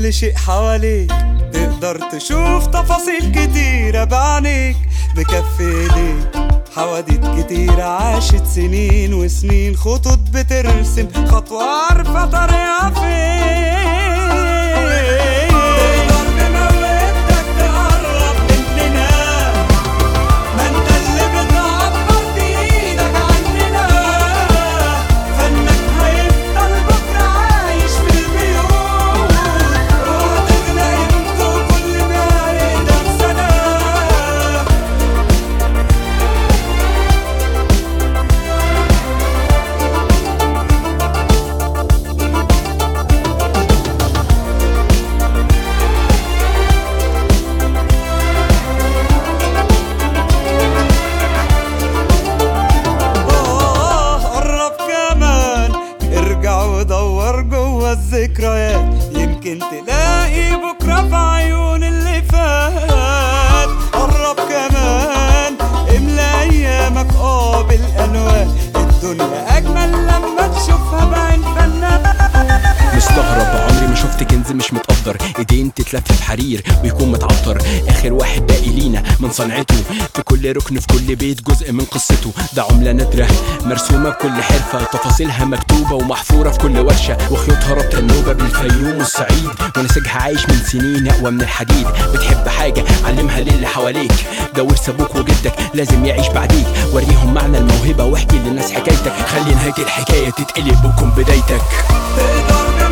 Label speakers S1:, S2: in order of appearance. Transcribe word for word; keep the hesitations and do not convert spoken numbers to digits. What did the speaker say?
S1: كل شيء حواليك، تقدر تشوف تفاصيل كتيرة بعينيك، مكفي ليك حواديت كتيرة عاشت سنين وسنين، خطوط بترسم خطوة عارفة طريقها فين. تقدر بموهبتك تقرب مننا، ما انت اللي بتعبر بإيدك عننا، فنك هيفضل بكرة عايش في البيوت، وهتغلى قيمته كل ما يقدر سنة. ودور جوا الذكريات، يمكن تلاقي بكرة في عيون اللي فات. قرب كمان املى ايامك اه بالالوان، الدنيا اجمل لما تشوفها بعين فنان.
S2: مستغرب عمري ما شفت كنز مش متقدر، ايدين تتلف في حرير ويكون متعطر، اخر واحد باقي لينا من صنعته، في كل ركن في كل بيت جزء من قصته. ده عملة نادرة مرسومة بكل حرفة، تفاصيلها مكتوبة ومحفورة في كل ورشة، وخيوطها ربط النوبة بالفيوم والصعيد، ونسيجها عايش من سنين اقوى من الحديد. بتحب حاجة علمها للي حواليك، ده ورث ابوك وجدك لازم يعيش بعديك، وريهم معنى الموهبة واحكي للناس حكايتك، خلي نهاية الحكاية تتقلب وتكون بدايتك.
S1: تقدر